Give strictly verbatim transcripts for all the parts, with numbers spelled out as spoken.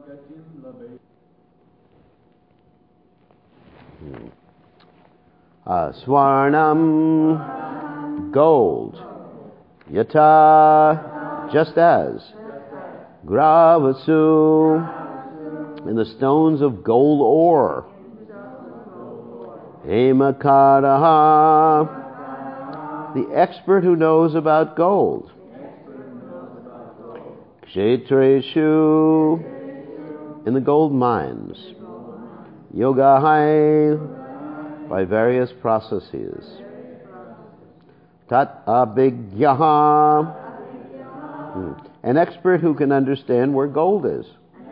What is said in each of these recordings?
Uh, Swarnam, gold. Yata, just as. Gravasu, in the stones of gold ore. Hemakaraha, the expert who knows about gold. Kshetreshu, in the gold mines. Yogahai, by various processes. Tat abhigyaha, an expert who can understand where gold is.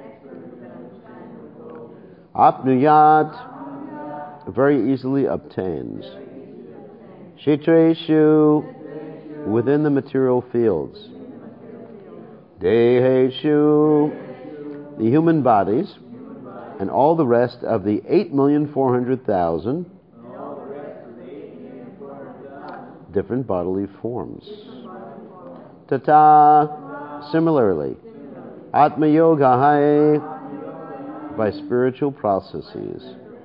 Apnuyat, very easily obtains. Kshetreshu, within the material fields. Deheshu, the human bodies, and all the rest of the eight million four hundred thousand different bodily forms. Tata, similarly. Atma Yoga, by spiritual processes.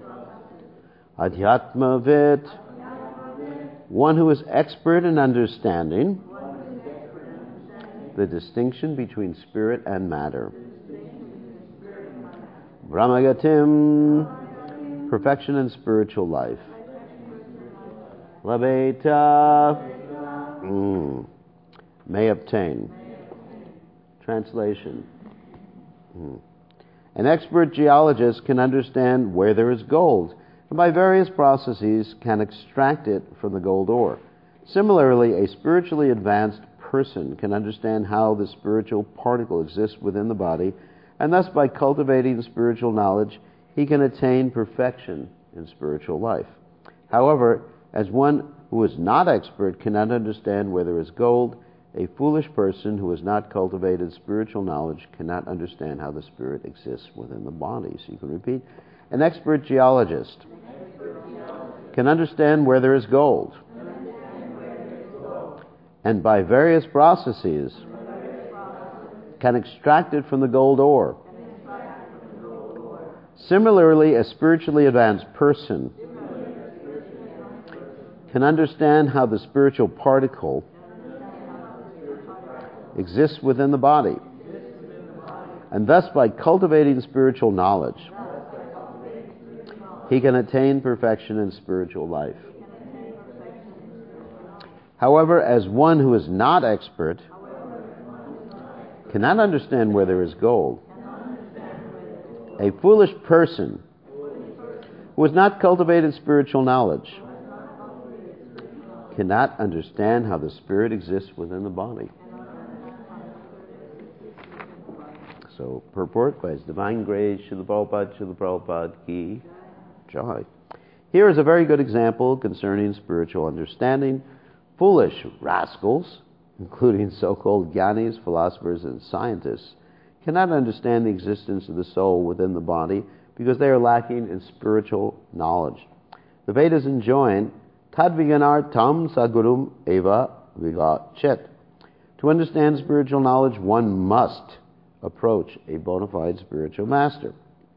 Adhyatmavit, one who is expert in understanding the distinction between spirit and matter. Brahmagatim, perfection in spiritual life. Labeta, mm, may obtain. Translation. Mm. An expert geologist can understand where there is gold, and by various processes can extract it from the gold ore. Similarly, a spiritually advanced person can understand how the spiritual particle exists within the body, and thus by cultivating spiritual knowledge, he can attain perfection in spiritual life. However, as one who is not expert cannot understand where there is gold, a foolish person who has not cultivated spiritual knowledge cannot understand how the spirit exists within the body. So you can repeat. An expert geologist can understand where there is gold, and by various processes can extract it from the gold ore. Similarly, a spiritually advanced person can understand how the spiritual particle exists within the body, and thus by cultivating spiritual knowledge, he can attain perfection in spiritual life. However, as one who is not expert cannot understand where there is gold, a foolish person who has not cultivated spiritual knowledge cannot understand how the spirit exists within the body. So, purport by His Divine Grace, Srila Prabhupada, Srila Prabhupada Ki Jai. Here is a very good example concerning spiritual understanding. Foolish rascals, including so-called jnanis, philosophers, and scientists, cannot understand the existence of the soul within the body because they are lacking in spiritual knowledge. The Vedas enjoin Tadviganartam Sagurum Eva Vigachet. To understand spiritual knowledge, one must approach a bona fide spiritual master.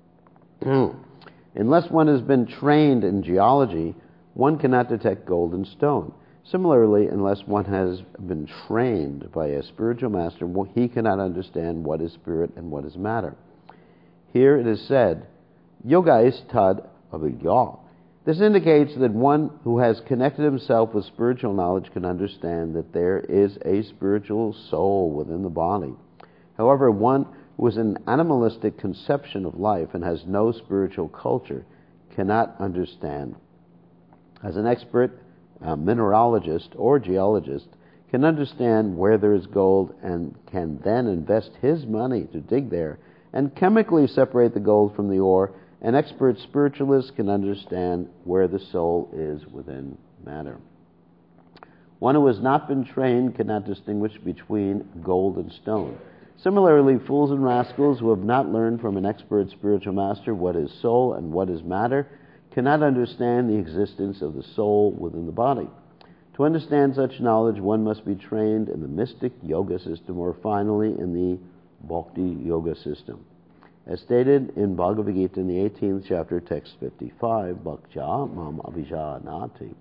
Unless one has been trained in geology, one cannot detect gold and stone. Similarly, unless one has been trained by a spiritual master, he cannot understand what is spirit and what is matter. Here it is said, Yoga is tad avigya. This indicates that one who has connected himself with spiritual knowledge can understand that there is a spiritual soul within the body. However, one who has an animalistic conception of life and has no spiritual culture cannot understand. As an expert a mineralogist or geologist can understand where there is gold and can then invest his money to dig there and chemically separate the gold from the ore, an expert spiritualist can understand where the soul is within matter. One who has not been trained cannot distinguish between gold and stone. Similarly, fools and rascals who have not learned from an expert spiritual master what is soul and what is matter cannot understand the existence of the soul within the body. To understand such knowledge, one must be trained in the mystic yoga system, or finally in the bhakti yoga system. As stated in Bhagavad Gita in the eighteenth chapter, text fifty-five, Bhaktya Mam Abhijanati.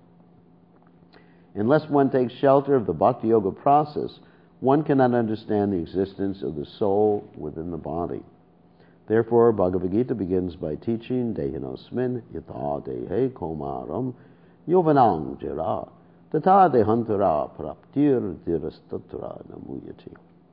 Unless one takes shelter of the Bhakti Yoga process, one cannot understand the existence of the soul within the body. Therefore, Bhagavad Gita begins by teaching Dehinosmin yata dehe komaram yovanang jira tata dehantara praptir dirastatra namuyati.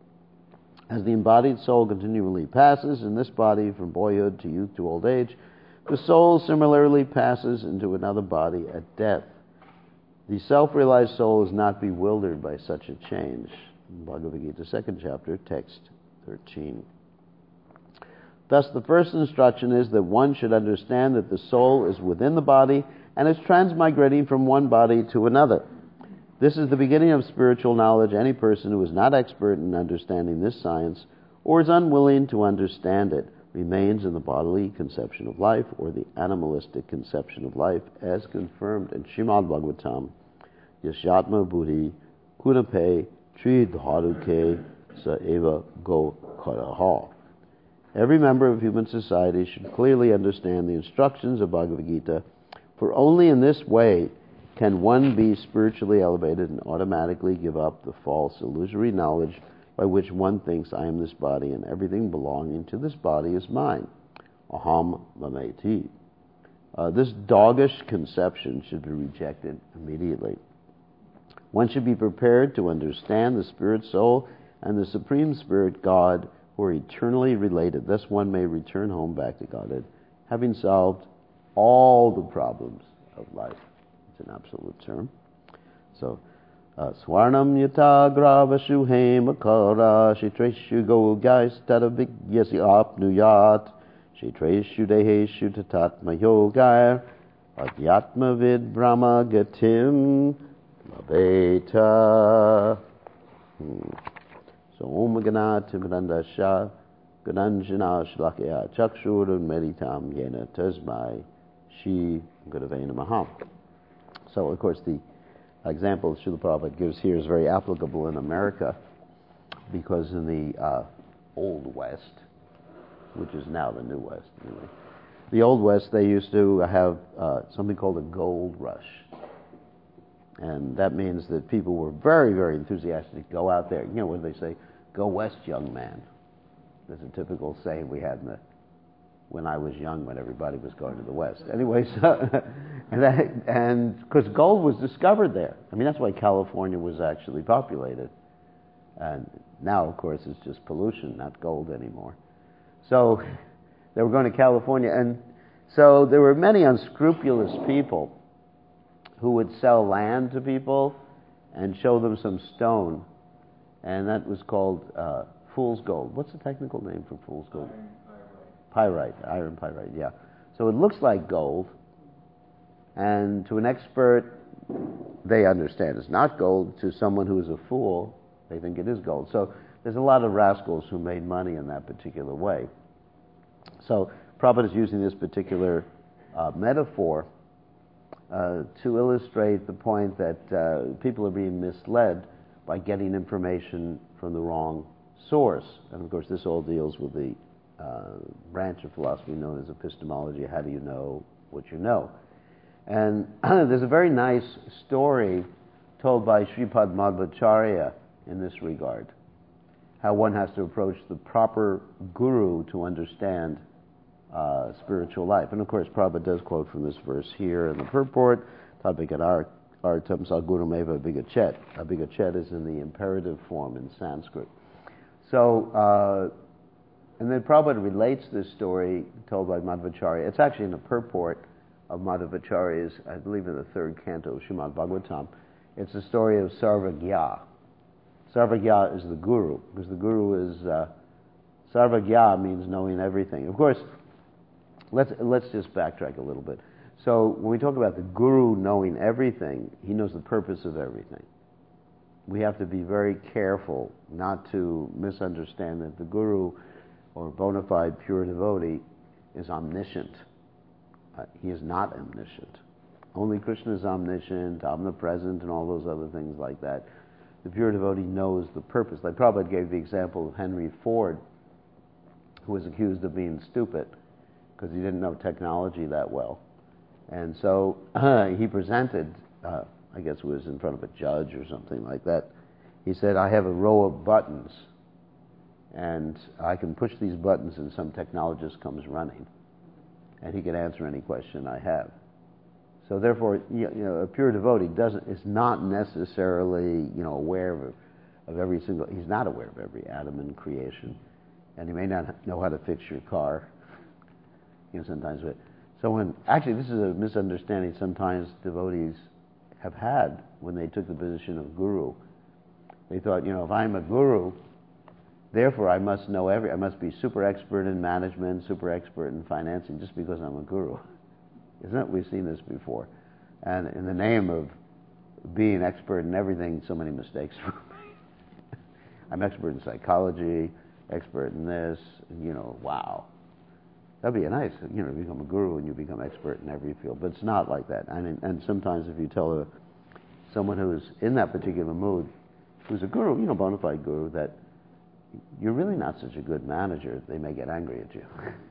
As the embodied soul continually passes in this body from boyhood to youth to old age, the soul similarly passes into another body at death. The self-realized soul is not bewildered by such a change. Bhagavad Gita, second chapter, text thirteen. Thus, the first instruction is that one should understand that the soul is within the body and is transmigrating from one body to another. This is the beginning of spiritual knowledge. Any person who is not expert in understanding this science or is unwilling to understand it remains in the bodily conception of life or the animalistic conception of life as confirmed in Srimad Bhagavatam, Yashatma Buddhi Kunape Tridharuke Sa Eva Go Karaha. Every member of human society should clearly understand the instructions of Bhagavad Gita, for only in this way can one be spiritually elevated and automatically give up the false illusory knowledge by which one thinks I am this body and everything belonging to this body is mine. Aham mameti. Uh, this doggish conception should be rejected immediately. One should be prepared to understand the Spirit Soul and the Supreme Spirit God who are eternally related. Thus one may return home back to Godhead, having solved all the problems of life. It's an absolute term. So, Swarnam yata gravashu hemakara shitreshu gogais tadavigyasi apnuyat shitreshu deheshu tatatma yogair adhyatma vid brahma gatim labeta. So, Om Ganat Timrandasha Gananjana Shlakya Chakshurun Meditam Yena Tasmai Shi Gurave Namaha. So, of course, the example Srila Prabhupada gives here is very applicable in America because in the uh, Old West, which is now the New West, anyway, the Old West, they used to have uh, something called a gold rush. And that means that people were very, very enthusiastic to go out there. You know, what do they say? Go west, young man. That's a typical saying we had in the, when I was young, when everybody was going to the west. Anyway, so, and because gold was discovered there. I mean, that's why California was actually populated. And now, of course, it's just pollution, not gold anymore. So they were going to California. And so there were many unscrupulous people who would sell land to people and show them some stone. And that was called uh, fool's gold. What's the technical name for fool's gold? Iron pyrite. Pyrite, iron pyrite, yeah. So it looks like gold, and to an expert, they understand it's not gold. To someone who is a fool, they think it is gold. So there's a lot of rascals who made money in that particular way. So Prabhupada is using this particular uh, metaphor uh, to illustrate the point that uh, people are being misled by getting information from the wrong source. And of course, this all deals with the uh, branch of philosophy known as epistemology. How do you know what you know? And there's a very nice story told by Sripad Madhvacharya in this regard, how one has to approach the proper guru to understand uh, spiritual life. And of course, Prabhupada does quote from this verse here in the purport, Tadvikat Artam Sagurumeva Abhigachet. Abhigachet is in the imperative form in Sanskrit. So, uh, and then Prabhupada relates this story told by Madhvacharya. It's actually in the purport of Madhvacharya's, I believe in the third canto of Srimad Bhagavatam. It's the story of Sarvagya. Sarvagya is the guru, because the guru is, uh, Sarvagya means knowing everything. Of course, let's, let's just backtrack a little bit. So when we talk about the guru knowing everything, he knows the purpose of everything. We have to be very careful not to misunderstand that the guru or bona fide pure devotee is omniscient. Uh, he is not omniscient. Only Krishna is omniscient, omnipresent, and all those other things like that. The pure devotee knows the purpose. Like Prabhupada gave the example of Henry Ford. who was accused of being stupid because he didn't know technology that well. And so uh, he presented, uh, I guess it was in front of a judge or something like that. He said, I have a row of buttons, and I can push these buttons and some technologist comes running, and he can answer any question I have. So therefore, you know, a pure devotee doesn't is not necessarily, you know, aware of, of every single. He's not aware of every atom in creation, and he may not know how to fix your car. You know, sometimes. So when actually, this is a misunderstanding sometimes devotees have had when they took the position of guru. They thought, you know, if I'm a guru, therefore I must know every. I must be super expert in management, super expert in financing, just because I'm a guru. Isn't it? We've seen this before. And in the name of being expert in everything, so many mistakes were made. I'm expert in psychology, expert in this, you know, wow. That'd be nice, you know, to become a guru and you become expert in every field. But it's not like that. And, and sometimes if you tell a, someone who's in that particular mood, who's a guru, you know, bona fide guru, that you're really not such a good manager, they may get angry at you.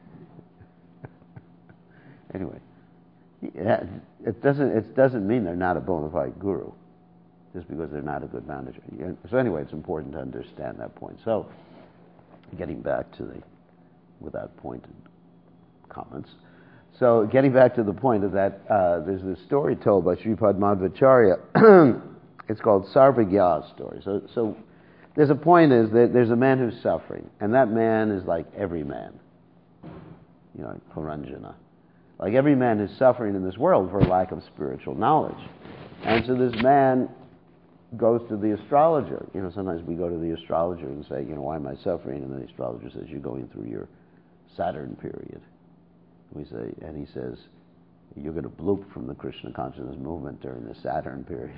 Anyway. Yeah, it doesn't. It doesn't mean they're not a bona fide guru, just because they're not a good manager. So anyway, it's important to understand that point. So, getting back to the, without pointed comments. So, getting back to the point of that, uh, there's this story told by Sripad Madhvacharya. It's called Sarvagya's story. So, so there's a point is that there's a man who's suffering, and that man is like every man. You know, Puranjana. Like every man is suffering in this world for lack of spiritual knowledge. And so this man goes to the astrologer. You know, sometimes we go to the astrologer and say, you know, why am I suffering? And the astrologer says, you're going through your Saturn period. We say, and he says, you're going to bloop from the Krishna consciousness movement during the Saturn period.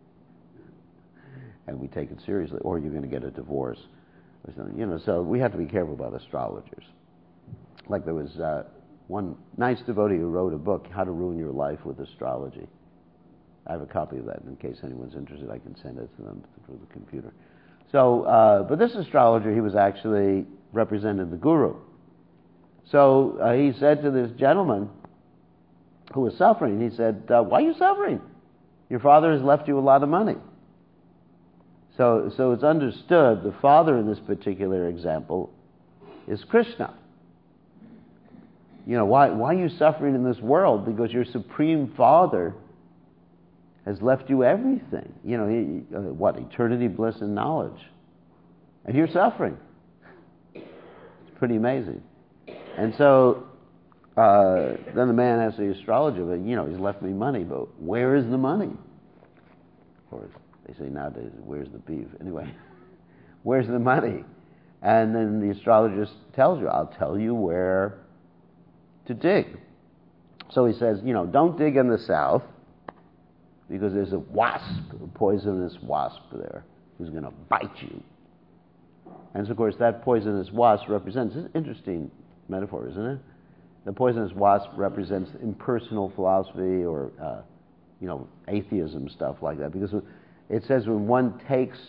And we take it seriously. Or you're going to get a divorce or something. You know, so we have to be careful about astrologers. Like there was... Uh, one nice devotee who wrote a book, How to Ruin Your Life with Astrology. I have a copy of that. In case anyone's interested, I can send it to them through the computer. So, uh, but this astrologer, he was actually represented the guru. So uh, he said to this gentleman who was suffering, he said, uh, why are you suffering? Your father has left you a lot of money. So, so it's understood the father in this particular example is Krishna. You know, why, why are you suffering in this world? Because your Supreme Father has left you everything. You know, he, uh, what, eternity, bliss, and knowledge. And you're suffering. It's pretty amazing. And so, uh, then the man asks the astrologer, but, you know, he's left me money, but where is the money? Or they say nowadays, where's the beef? Anyway, where's the money? And then the astrologist tells you, I'll tell you where to dig. So he says, you know, don't dig in the south because there's a wasp, a poisonous wasp there who's going to bite you. And so, of course, that poisonous wasp represents, it's an interesting metaphor, isn't it? The poisonous wasp represents impersonal philosophy or, uh, you know, atheism, stuff like that. Because it says when one takes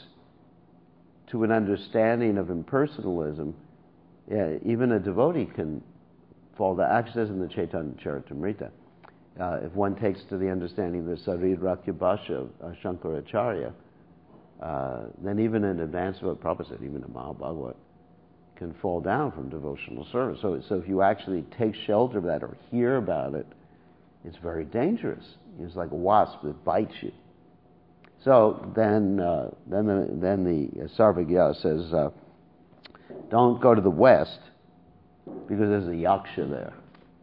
to an understanding of impersonalism, yeah, even a devotee can fall down. Actually, says in the Chaitanya Charitamrita, uh, if one takes to the understanding of the Saridrakya Bhasha of uh, Shankaracharya, uh, then even in advance of what Prabhupada said, even a Mahabhagavad, can fall down from devotional service. So, so if you actually take shelter of that or hear about it, it's very dangerous. It's like a wasp that bites you. So then, uh, then the then the uh, Sarvagya says, uh, don't go to the west because there's a yaksha there.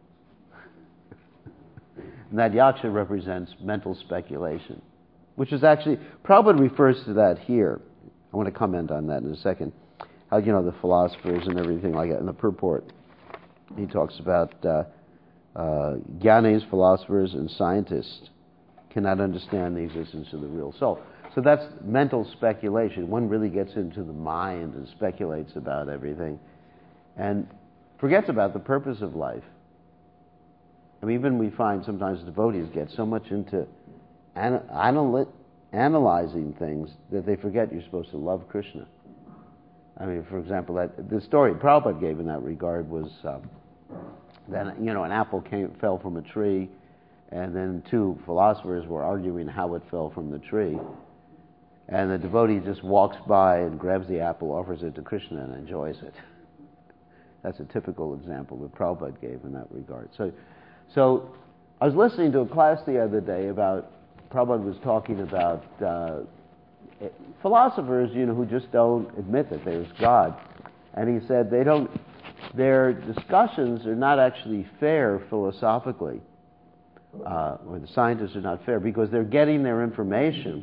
And that yaksha represents mental speculation, which is actually, Prabhupada refers to that here. I want to comment on that in a second. How, you know, the philosophers and everything like that in the purport. He talks about uh, uh, Gyanis, philosophers, and scientists cannot understand the existence of the real soul. So that's mental speculation. One really gets into the mind and speculates about everything and forgets about the purpose of life. I mean, even we find sometimes devotees get so much into anal- analy- analyzing things that they forget you're supposed to love Krishna. I mean, for example, that the story Prabhupada gave in that regard was um, that, you know, an apple came, fell from a tree, and then two philosophers were arguing how it fell from the tree. And the devotee just walks by and grabs the apple, offers it to Krishna, and enjoys it. That's a typical example that Prabhupada gave in that regard. So, so I was listening to a class the other day about, Prabhupada was talking about uh, philosophers, you know, who just don't admit that there's God. And he said they don't, their discussions are not actually fair philosophically, uh, or the scientists are not fair, because they're getting their information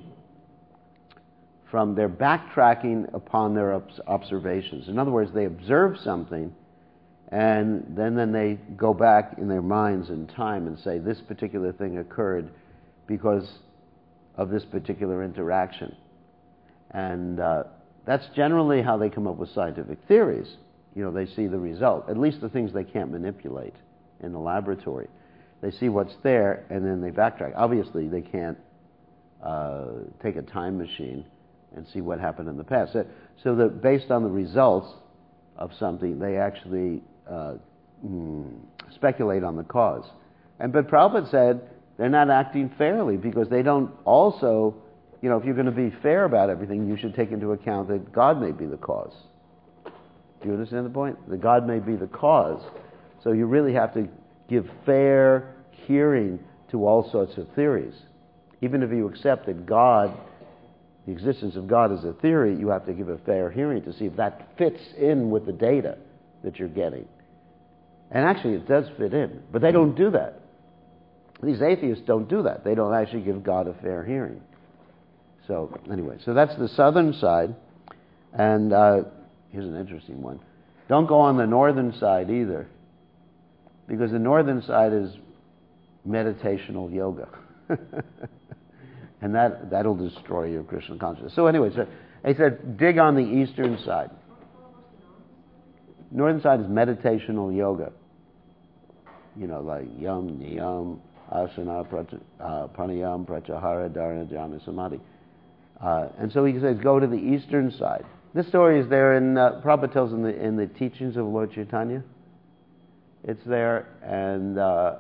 from, they're backtracking upon their observations. In other words, they observe something, and then, then they go back in their minds in time and say, this particular thing occurred because of this particular interaction. And uh, that's generally how they come up with scientific theories. You know, they see the result, at least the things they can't manipulate in the laboratory. They see what's there, and then they backtrack. Obviously, they can't uh, take a time machine and see what happened in the past. So, so that based on the results of something, they actually uh, mm, speculate on the cause. And but Prabhupada said they're not acting fairly because they don't also, you know, if you're going to be fair about everything, you should take into account that God may be the cause. Do you understand the point? That God may be the cause. So you really have to give fair hearing to all sorts of theories. Even if you accept that God, the existence of God is a theory, you have to give a fair hearing to see if that fits in with the data that you're getting. And actually it does fit in, but they don't do that. These atheists don't do that. They don't actually give God a fair hearing. So anyway, so that's the southern side. And uh, here's an interesting one. Don't go on the northern side either, because the northern side is meditational yoga. And that, that'll destroy your Krishna consciousness. So anyway, so he said, dig on the eastern side. Northern side is meditational yoga. You know, like yam, niyam, asana, praty, uh, pranayam, pratyahara, dharana, dhyana, samadhi. Uh, and so he says, go to the eastern side. This story is there in, uh, Prabhupada tells in the, in the teachings of Lord Chaitanya. It's there, and uh,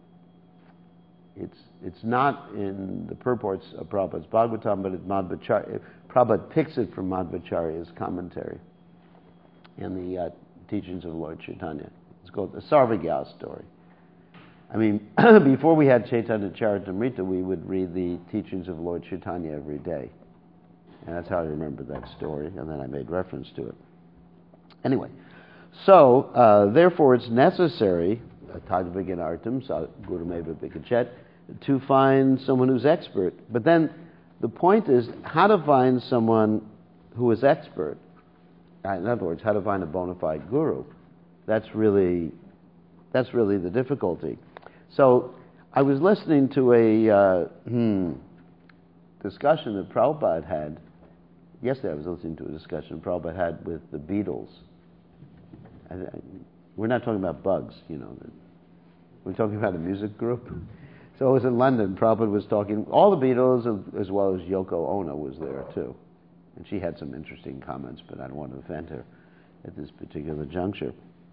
it's it's not in the purports of Prabhupada's Bhagavatam, but it's Madhvacharya. Prabhupada picks it from Madhvacharya's commentary in the uh, teachings of Lord Chaitanya. It's called the Sarvagyal story. I mean, before we had Chaitanya Charitamrita, we would read the teachings of Lord Chaitanya every day. And that's how I remember that story, and then I made reference to it. Anyway, so, uh, therefore it's necessary, Tadviganartam, Gurumeva Bhikachet, to find someone who's expert. But then the point is how to find someone who is expert. In other words, how to find a bona fide guru. That's really, that's really the difficulty. So I was listening to a uh, hmm, discussion that Prabhupada had. Yesterday I was listening to a discussion Prabhupada had with the Beatles. I, I, we're not talking about Bugs, you know. We're talking about a music group. So it was in London. Prabhupada was talking, all the Beatles, as well as Yoko Ono was there too. And she had some interesting comments, but I don't want to offend her at this particular juncture.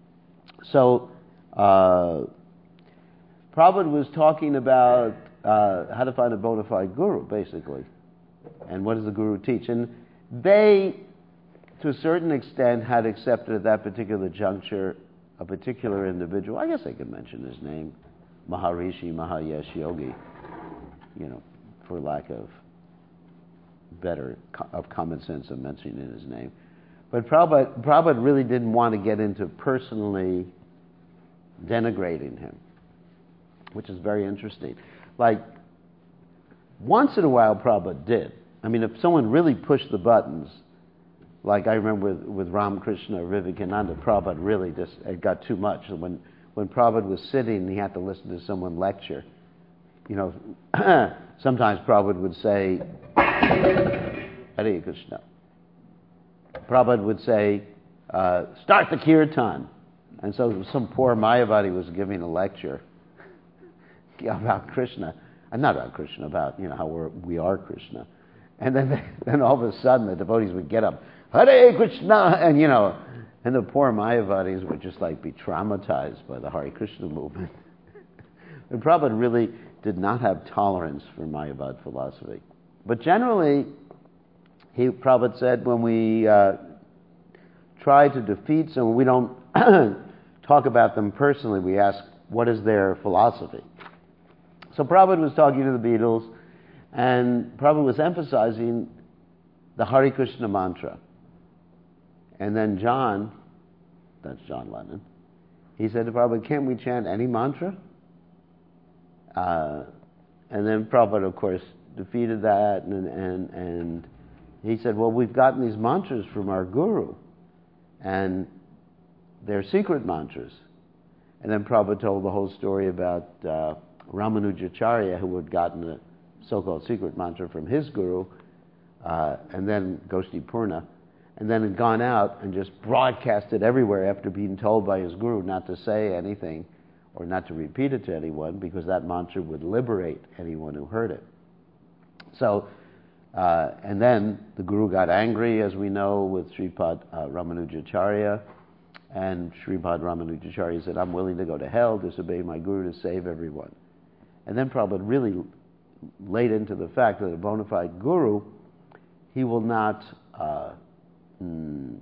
So uh, Prabhupada was talking about uh, how to find a bona fide guru, basically. And what does the guru teach? And they, to a certain extent, had accepted at that particular juncture a particular individual. I guess I could mention his name, Maharishi Mahayesh Yogi, you know, for lack of better, of common sense of mentioning his name. But Prabhupada, Prabhupada really didn't want to get into personally denigrating him, which is very interesting. Like, once in a while Prabhupada did. I mean, if someone really pushed the buttons, like I remember with, with Ramakrishna or Vivekananda, Prabhupada really just, it got too much. When, when Prabhupada was sitting, he had to listen to someone lecture. You know, sometimes Prabhupada would say, Hare Krishna. Prabhupada would say, uh, start the kirtan. And so some poor Mayavadi was giving a lecture about Krishna. And not about Krishna, about, you know, how we're, we are Krishna. And then, they, then all of a sudden the devotees would get up. Hare Krishna, and you know, and the poor Mayavadis would just like be traumatized by the Hare Krishna movement. And Prabhupada really did not have tolerance for Mayavad philosophy. But generally, he, Prabhupada said, when we uh, try to defeat someone, we don't talk about them personally, we ask, what is their philosophy? So Prabhupada was talking to the Beatles, and Prabhupada was emphasizing the Hare Krishna mantra. And then John, that's John Lennon, he said to Prabhupada, can't we chant any mantra? Uh, and then Prabhupada, of course, defeated that, and, and, and he said, well, we've gotten these mantras from our guru, and they're secret mantras. And then Prabhupada told the whole story about uh, Ramanujacharya, who had gotten a so-called secret mantra from his guru, uh, and then Goshti Purna, and then had gone out and just broadcast it everywhere after being told by his guru not to say anything or not to repeat it to anyone, because that mantra would liberate anyone who heard it. So, uh, and then the guru got angry, as we know, with Sripad uh, Ramanujacharya, and Sripad Ramanujacharya said, I'm willing to go to hell, disobey my guru to save everyone. And then Prabhupada really laid into the fact that a bona fide guru, he will not uh, mm,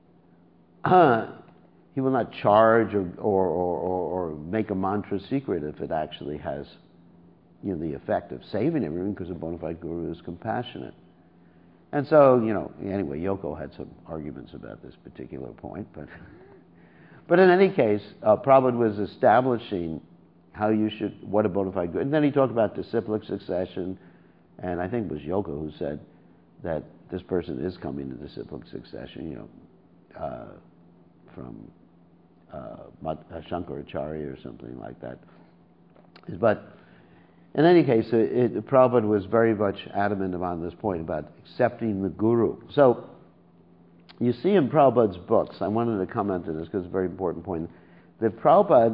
he will not charge or, or, or, or make a mantra secret if it actually has, you know, the effect of saving everyone, because a bona fide guru is compassionate. And so, you know, anyway, Yoko had some arguments about this particular point, but but in any case, uh, Prabhupada was establishing how you should, what a bona fide guru, and then he talked about disciplic succession, and I think it was Yoko who said that this person is coming to disciplic succession, you know, uh, from uh, Shankaracharya or something like that. But in any case, it, it, Prabhupada was very much adamant on this point about accepting the guru. So you see in Prabhupada's books, I wanted to comment on this because it's a very important point, that Prabhupada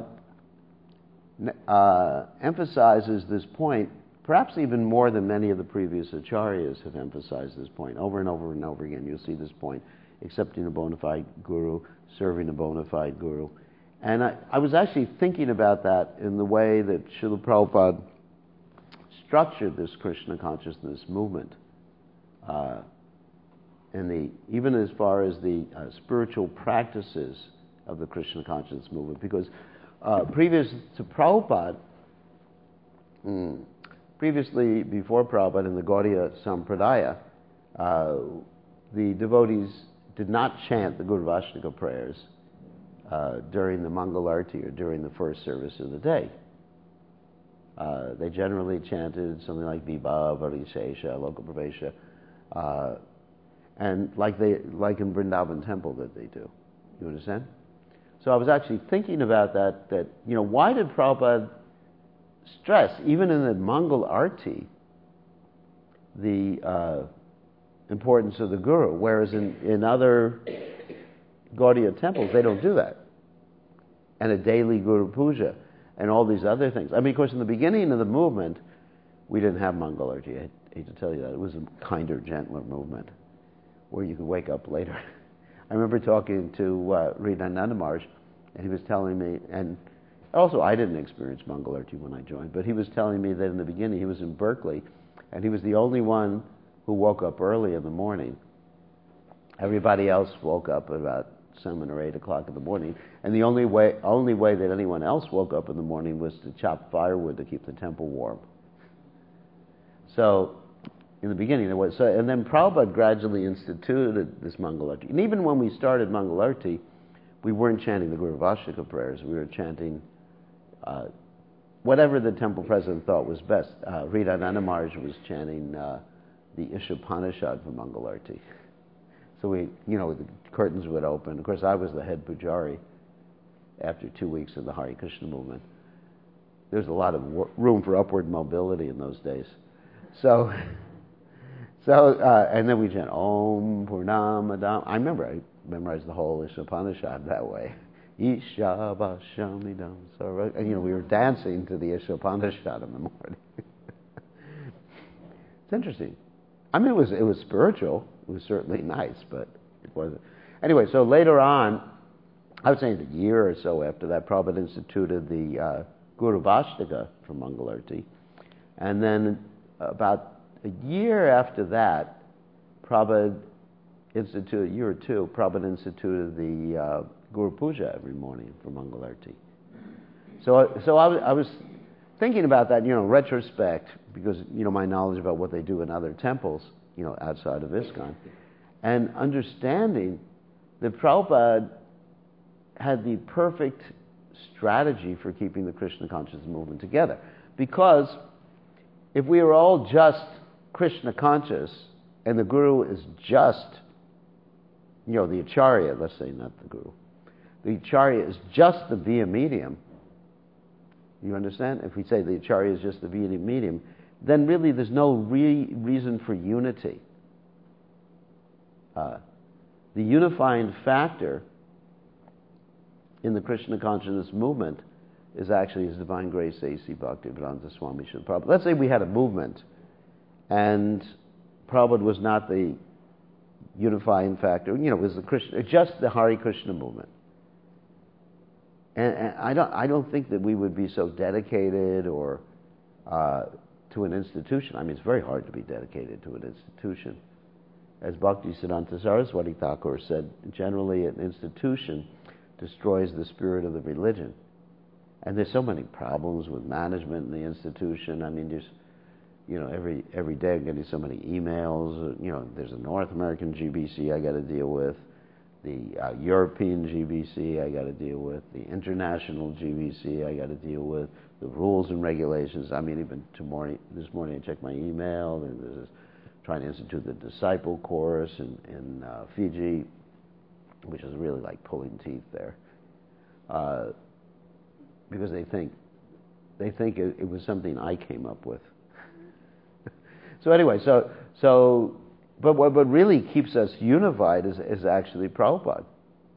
uh, emphasizes this point perhaps even more than many of the previous acharyas have emphasized this point. Over and over and over again, you'll see this point, accepting a bona fide guru, serving a bona fide guru. And I, I was actually thinking about that in the way that Srila Prabhupada structured this Krishna consciousness movement, uh, and the even as far as the uh, spiritual practices of the Krishna consciousness movement, because uh, previous to Prabhupada, mm, previously before Prabhupada in the Gaudiya Sampradaya, uh, the devotees did not chant the Gurvashtaka prayers uh, during the Mangalarti or during the first service of the day. Uh, they generally chanted something like Vibha, Varishesha, Lokapravesha, uh, and like they like in Vrindavan Temple that they do. You understand? So I was actually thinking about that, that, you know, why did Prabhupada stress, even in the Mangal Arti, the uh, importance of the Guru, whereas in, in other Gaudiya temples, they don't do that. And a daily Guru Puja, and all these other things. I mean, of course, in the beginning of the movement, we didn't have Mangal Arti. I hate to tell you that. It was a kinder, gentler movement, where you could wake up later. I remember talking to uh, Ridananda Maharaj, and he was telling me, and also I didn't experience Mangal Arti when I joined, but he was telling me that in the beginning he was in Berkeley, and he was the only one who woke up early in the morning. Everybody else woke up at about seven or eight o'clock in the morning, and the only way only way that anyone else woke up in the morning was to chop firewood to keep the temple warm. So, in the beginning there was, so, and then Prabhupada gradually instituted this Mangal Arti. And even when we started Mangal Arti, we weren't chanting the Gurvashtaka prayers. We were chanting uh, whatever the temple president thought was best. Uh, Ridananda Maharaj was chanting uh, the Ishopanishad for Mangal Arti. So we, you know, the curtains would open. Of course, I was the head pujari after two weeks of the Hare Krishna movement. There's a lot of w- room for upward mobility in those days. So, so uh, and then we chant Om Purnamadam. I remember I memorized the whole Ishopanishad that way. Isha Vashamidam Sarva. And, you know, we were dancing to the Ishopanishad in the morning. It's interesting. I mean, it was it was spiritual. It was certainly nice, but It wasn't. Anyway, so later on, I would say a year or so after that, Prabhupada instituted the uh, Guru Vashtaka for Mangalarti. And then about a year after that, Prabhupada instituted, a year or two, Prabhupada instituted the uh, Guru Puja every morning for Mangalarti. So, so I was, I was thinking about that, you know, in retrospect, because, you know, my knowledge about what they do in other temples, you know, outside of ISKCON, and understanding that Prabhupada had the perfect strategy for keeping the Krishna consciousness movement together. Because if we were all just Krishna conscious, and the Guru is just, you know, the Acharya, let's say, not the Guru, the Acharya is just the via medium, you understand? If we say the Acharya is just the via medium, then really there's no re- reason for unity. Uh, the unifying factor in the Krishna consciousness movement is actually His Divine Grace A C Bhaktivedanta Swami Srila Prabhupada. Let's say we had a movement, and Prabhupada was not the unifying factor. You know, it was the Krishna, just the Hare Krishna movement. And, and I don't, I don't think that we would be so dedicated or uh, to an institution. I mean, it's very hard to be dedicated to an institution. As Bhaktisiddhanta Saraswati Thakur said, generally an institution destroys the spirit of the religion. And there's so many problems with management in the institution. I mean, there's, you know, every every day I'm getting so many emails. You know, there's a North American G B C I got to deal with, the uh, European G B C I got to deal with, the international G B C I got to deal with, the rules and regulations. I mean, even tomorrow, this morning I checked my email, and there's this, trying to institute the disciple course in, in uh, Fiji, which is really like pulling teeth there, uh, because they think they think it, it was something I came up with. So anyway, so so, but what, what really keeps us unified is, is actually Prabhupada.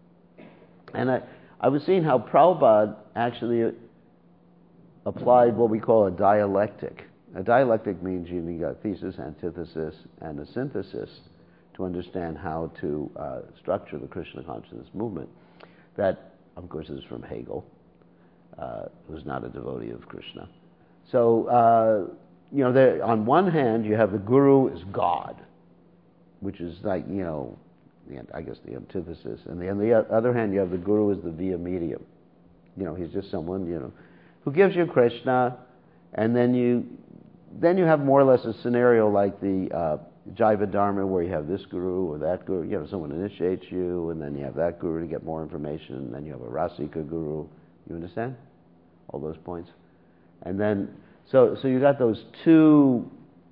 And I, I was seeing how Prabhupada actually applied what we call a dialectic. A dialectic means you got thesis, antithesis, and a synthesis to understand how to uh, structure the Krishna consciousness movement. That, of course, is from Hegel, uh, who's not a devotee of Krishna. So, uh, you know, there, on one hand, you have the Guru is God, which is like, you know, the, I guess the antithesis. And the, on the other hand, you have the Guru is the via medium. You know, he's just someone, you know, who gives you Krishna, and then you, then you have more or less a scenario like the uh, Jaiva Dharma, where you have this Guru or that Guru. You know, someone initiates you, and then you have that Guru to get more information, and then you have a Rasika Guru. You understand? All those points. And then, so so you got those two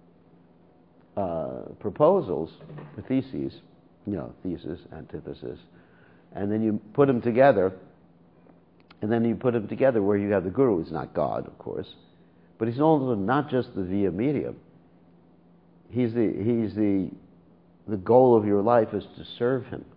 uh, proposals, the theses, you know, thesis, antithesis, and then you put them together, and then you put them together where you have the Guru. He's not God, of course, but he's also not just the via medium. He's the he's the the goal of your life is to serve him,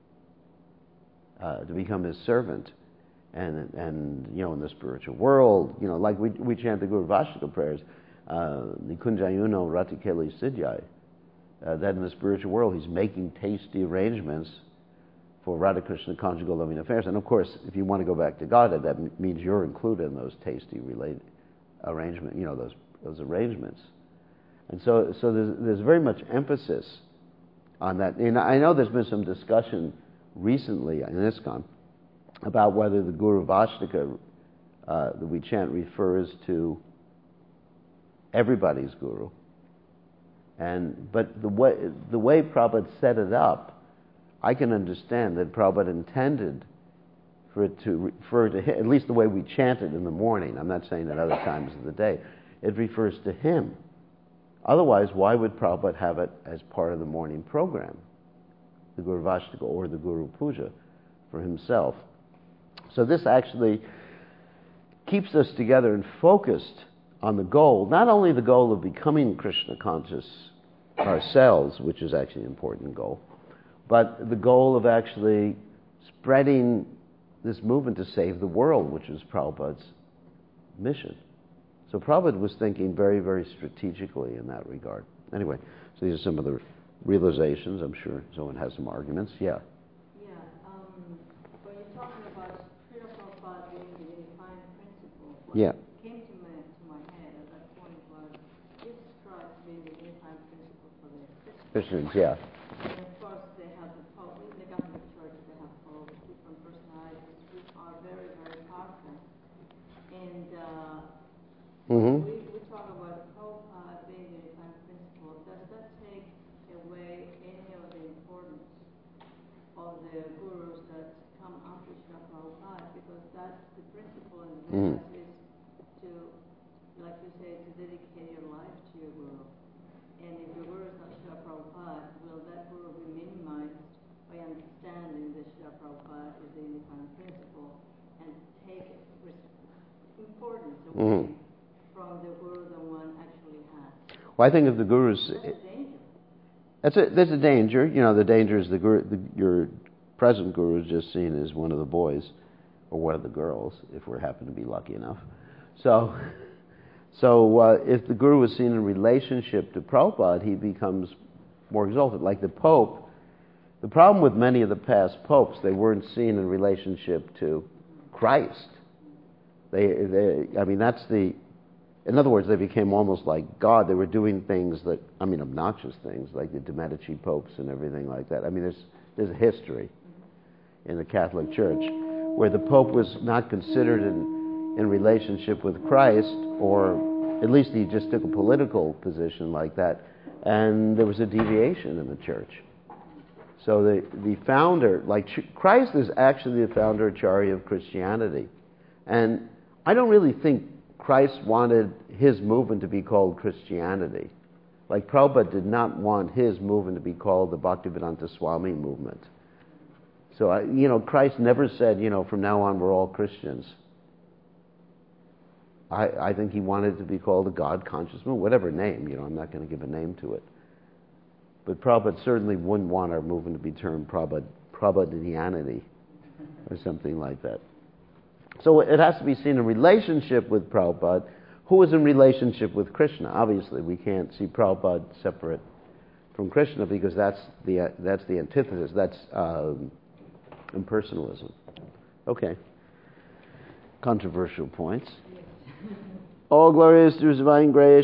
uh, to become his servant. And, and you know, in the spiritual world, you know, like we we chant the Guru Vashtaka prayers, Nikunjayuno Ratikeli Siddhyai, that in the spiritual world he's making tasty arrangements for Radha Krishna conjugal loving affairs. And of course, if you want to go back to Godhead, that m- means you're included in those tasty related arrangement, you know, those those arrangements. And so so there's there's very much emphasis on that. And I know there's been some discussion recently in ISKCON about whether the Guru Vashtaka uh, that we chant refers to everybody's Guru. And but the way the way Prabhupada set it up, I can understand that Prabhupada intended for it to refer to him, at least the way we chant it in the morning. I'm not saying at other times of the day. It refers to him. Otherwise, why would Prabhupada have it as part of the morning program, the Guru Vashtaka or the Guru Puja for himself? So this actually keeps us together and focused on the goal, not only the goal of becoming Krishna conscious ourselves, which is actually an important goal, but the goal of actually spreading this movement to save the world, which is Prabhupada's mission. So Prabhupada was thinking very, very strategically in that regard. Anyway, so these are some of the realizations. I'm sure someone has some arguments. Yeah. Yeah. Um, when you're talking about Srila Prabhupada being the unifying principle, what Yeah. came to my, to my head at that point was Jesus Christ being the unifying principle for the Christians. Christians, yeah. And of course, they have the Pope. In the Catholic Church, they have Pope, different personalities, which are very, very powerful. And uh, Mm-hmm. we, we talk about Prabhupada being the unifying principle. Does that take away any of the importance of the gurus that come after Srila Prabhupada? Because that's the principle in the Vedas Mm-hmm. is to, like you say, to dedicate your life to your guru. And if the guru is not Srila Prabhupada, will that guru be minimized by understanding that Srila Prabhupada is the unifying principle and take importance away Mm-hmm. from the guru that one actually has? Well, I think if the gurus... That's a danger. That's a, there's a danger. You know, the danger is the, guru, the your present guru is just seen as one of the boys or one of the girls, if we happen to be lucky enough. So, so uh, if the guru is seen in relationship to Prabhupada, he becomes more exalted. Like the Pope, the problem with many of the past popes, they weren't seen in relationship to Christ. They, they I mean, that's the... In other words, they became almost like God. They were doing things that, I mean, obnoxious things, like the de Medici popes and everything like that. I mean, there's there's a history in the Catholic Church where the Pope was not considered in, in relationship with Christ, or at least he just took a political position like that, and there was a deviation in the Church. So the, the founder, like Christ is actually the founder Acharya of Christianity. And I don't really think Christ wanted his movement to be called Christianity. Like Prabhupada did not want his movement to be called the Bhaktivedanta Swami movement. So, I, you know, Christ never said, you know, from now on we're all Christians. I, I think he wanted it to be called the God Conscious Movement, whatever name, you know, I'm not going to give a name to it. But Prabhupada certainly wouldn't want our movement to be termed Prabhupada, Prabhupada or something like that. So it has to be seen in relationship with Prabhupada, who is in relationship with Krishna. Obviously, we can't see Prabhupada separate from Krishna because that's the uh, that's the antithesis. That's um, impersonalism. Okay. Controversial points. All glory is to His divine grace.